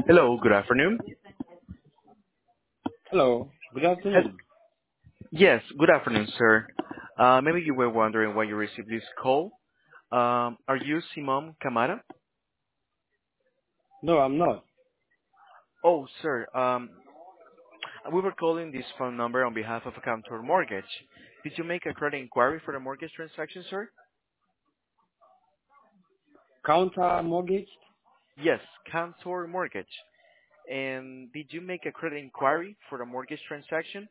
Hello, good afternoon. Hello. Good Hel- afternoon. Yes, good afternoon, sir. Maybe you were wondering why you received this call. Are you Simon Camara? No, I'm not. Oh, sir, we were calling this phone number on behalf of Cantor Mortgage. Did you make a credit inquiry for the mortgage transaction, sir? Counter mortgage? Yes, Cantor Mortgage. And did you make a credit inquiry for the mortgage transaction?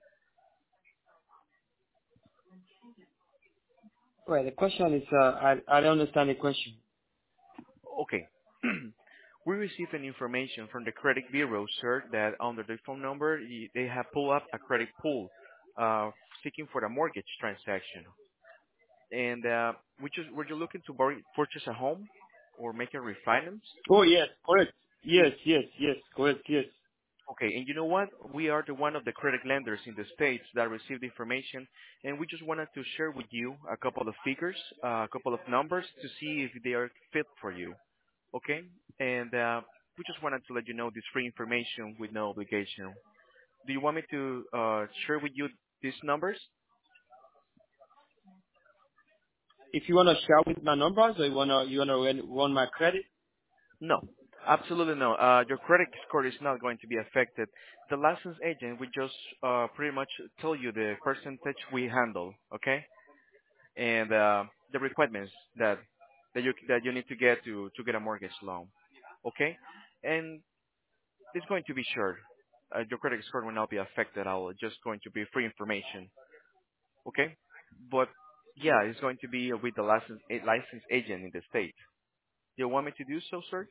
Well, the question is, I don't understand the question. Okay. We received an information from the credit bureau, sir, that under the phone number, they have pulled up a credit pool seeking for a mortgage transaction. And were you looking to purchase a home or make a refinance? Oh, yes, correct. Yes, correct, yes. Okay, and you know what? We are the one of the credit lenders in the States that received the information, and we just wanted to share with you a couple of figures, a couple of numbers to see if they are fit for you. Okay? And we just wanted to let you know this free information with no obligation. Do you want me to share with you these numbers? If you want to share with my numbers or you wanna run my credit? No, absolutely no. Your credit score is not going to be affected. The licensed agent will just pretty much tell you the percentage we handle, okay? And the requirements that you need to get to get a mortgage loan, okay? And it's going to be sure. Your credit score will not be affected at all. It's just going to be free information. Okay? But yeah, it's going to be with the licensed agent in the state. Do you want me to do so, sir?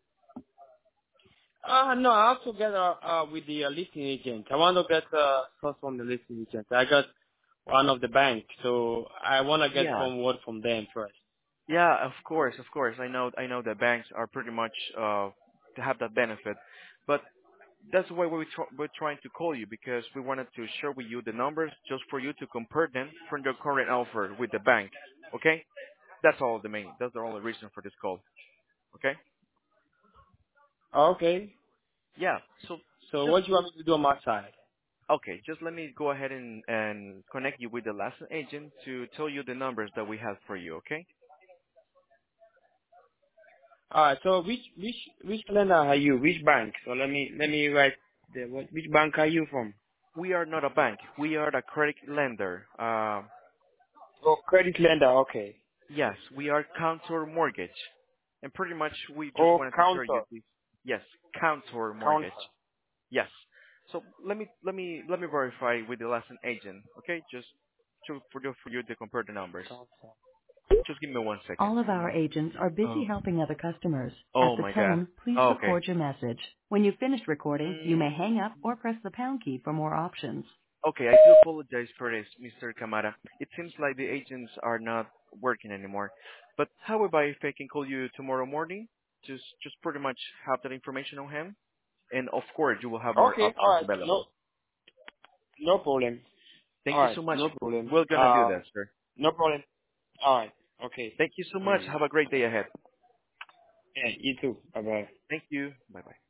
No, I have to get with the listing agent. I want to get first from the listing agent. I got one of the bank, so I want to get Yeah. some word from them first. Yeah, of course, of course. I know that banks are pretty much to have that benefit, but that's why we're trying to call you because we wanted to share with you the numbers just for you to compare them from your current offer with the bank. Okay? That's the only reason for this call. Okay? Okay. Yeah. So So just what do you want me to do on my side? Okay, just let me go ahead and connect you with the license agent to tell you the numbers that we have for you, okay? Alright, so which lender are you? Which bank? So let me write which bank are you from? We are not a bank. We are a credit lender. Oh, credit lender. Okay. Yes, we are Contour Mortgage. And pretty much we just Oh, wanted to share you counter. this. Yes, Contour Mortgage. Counter. Yes. So let me verify with the license agent, okay? Just for you to compare the numbers. Counter. Just give me 1 second. All of our agents are busy Oh. helping other customers. At Oh the my God. tone, please Oh, okay. record your message. When you've finished recording, you may hang up Mm. or press the pound key for more options. Okay, I do apologize for this, Mr. Kamara. It seems like the agents are not working anymore. But how about if I can call you tomorrow morning? Just pretty much have that information on hand, and of course you will have more Okay, options alright. available. No problem. Thank you Alright, so much. no problem. We're gonna do that, sir. No problem. Alright. Okay. Thank you so much. Mm. Have a great day ahead. Yeah, you too. Bye bye. Thank you. Bye bye.